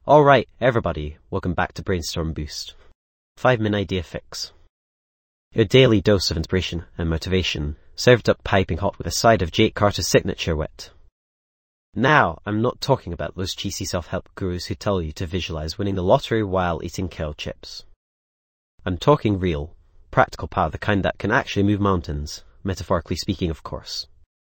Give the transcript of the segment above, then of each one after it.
Alright, everybody, welcome back to Brainstorm Boost. 5-minute idea fix. Your daily dose of inspiration and motivation, served up piping hot with a side of Jake Carter's signature wit. Now, I'm not talking about those cheesy self-help gurus who tell you to visualize winning the lottery while eating kale chips. I'm talking real, practical power, the kind that can actually move mountains, metaphorically speaking, of course.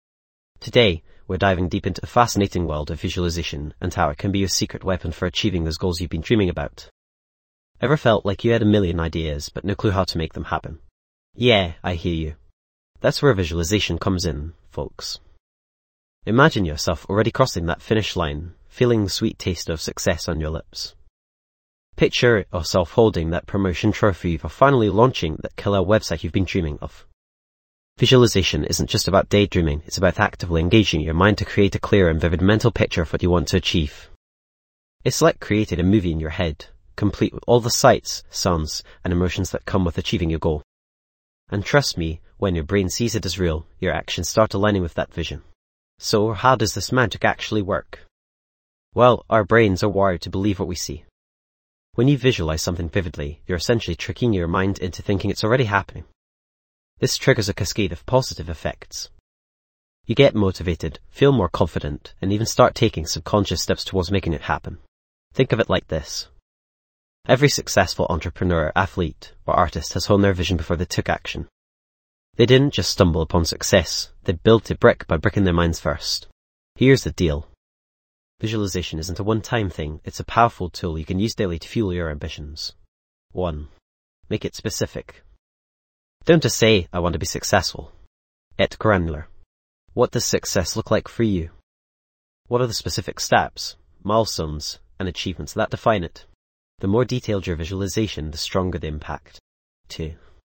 Today, we're diving deep into the fascinating world of visualization and how it can be your secret weapon for achieving those goals you've been dreaming about. Ever felt like you had a million ideas but no clue how to make them happen? Yeah, I hear you. That's where visualization comes in, folks. Imagine yourself already crossing that finish line, feeling the sweet taste of success on your lips. Picture yourself holding that promotion trophy for finally launching that killer website you've been dreaming of. Visualization isn't just about daydreaming, it's about actively engaging your mind to create a clear and vivid mental picture of what you want to achieve. It's like creating a movie in your head, complete with all the sights, sounds, and emotions that come with achieving your goal. And trust me, when your brain sees it as real, your actions start aligning with that vision. So, how does this magic actually work? Well, our brains are wired to believe what we see. When you visualize something vividly, you're essentially tricking your mind into thinking it's already happening. This triggers a cascade of positive effects. You get motivated, feel more confident, and even start taking subconscious steps towards making it happen. Think of it like this. Every successful entrepreneur, athlete, or artist has honed their vision before they took action. They didn't just stumble upon success, they built it brick by brick in their minds first. Here's the deal. Visualization isn't a one-time thing, it's a powerful tool you can use daily to fuel your ambitions. 1. Make it specific. Don't just say, I want to be successful. Get granular. What does success look like for you? What are the specific steps, milestones, and achievements that define it? The more detailed your visualization, the stronger the impact. 2.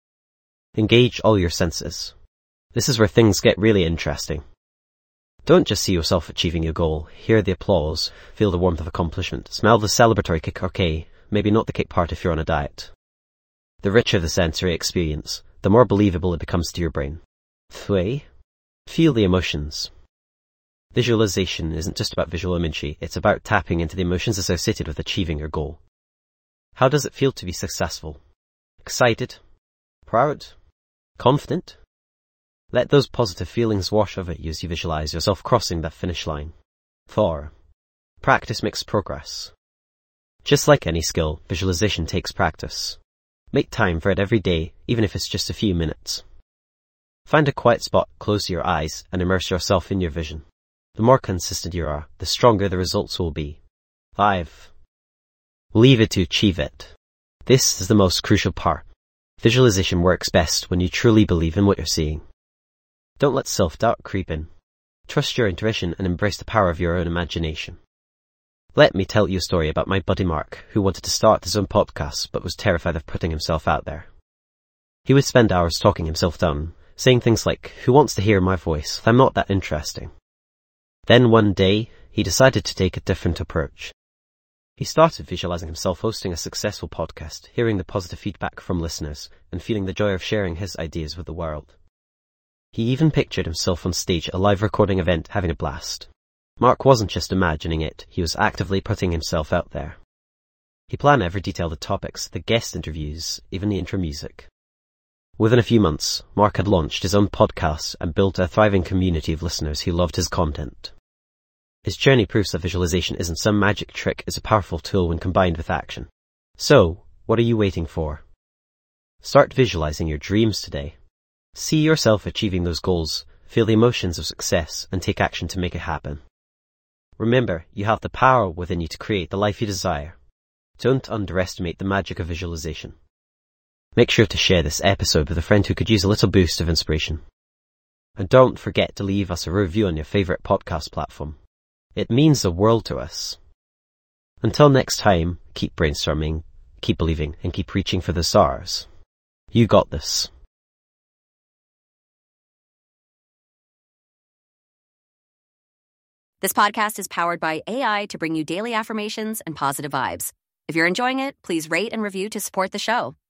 Engage all your senses. This is where things get really interesting. Don't just see yourself achieving your goal, hear the applause, feel the warmth of accomplishment, smell the celebratory cake, okay, maybe not the cake part if you're on a diet. The richer the sensory experience, the more believable it becomes to your brain. 3. Feel the emotions. Visualization isn't just about visual imagery, it's about tapping into the emotions associated with achieving your goal. How does it feel to be successful? Excited? Proud? Confident? Let those positive feelings wash over you as you visualize yourself crossing that finish line. 4. Practice makes progress. Just like any skill, visualization takes practice. Make time for it every day, even if it's just a few minutes. Find a quiet spot, close your eyes, and immerse yourself in your vision. The more consistent you are, the stronger the results will be. 5. Leave it to achieve it. This is the most crucial part. Visualization works best when you truly believe in what you're seeing. Don't let self-doubt creep in. Trust your intuition and embrace the power of your own imagination. Let me tell you a story about my buddy Mark, who wanted to start his own podcast but was terrified of putting himself out there. He would spend hours talking himself down, saying things like, "Who wants to hear my voice? I'm not that interesting." Then one day, he decided to take a different approach. He started visualizing himself hosting a successful podcast, hearing the positive feedback from listeners, and feeling the joy of sharing his ideas with the world. He even pictured himself on stage at a live recording event having a blast. Mark wasn't just imagining it, he was actively putting himself out there. He planned every detail, the topics, the guest interviews, even the intro music. Within a few months, Mark had launched his own podcast and built a thriving community of listeners who loved his content. His journey proves that visualization isn't some magic trick, it's a powerful tool when combined with action. So, what are you waiting for? Start visualizing your dreams today. See yourself achieving those goals, feel the emotions of success, and take action to make it happen. Remember, you have the power within you to create the life you desire. Don't underestimate the magic of visualization. Make sure to share this episode with a friend who could use a little boost of inspiration. And don't forget to leave us a review on your favorite podcast platform. It means the world to us. Until next time, keep brainstorming, keep believing, and keep reaching for the stars. You got this. This podcast is powered by AI to bring you daily affirmations and positive vibes. If you're enjoying it, please rate and review to support the show.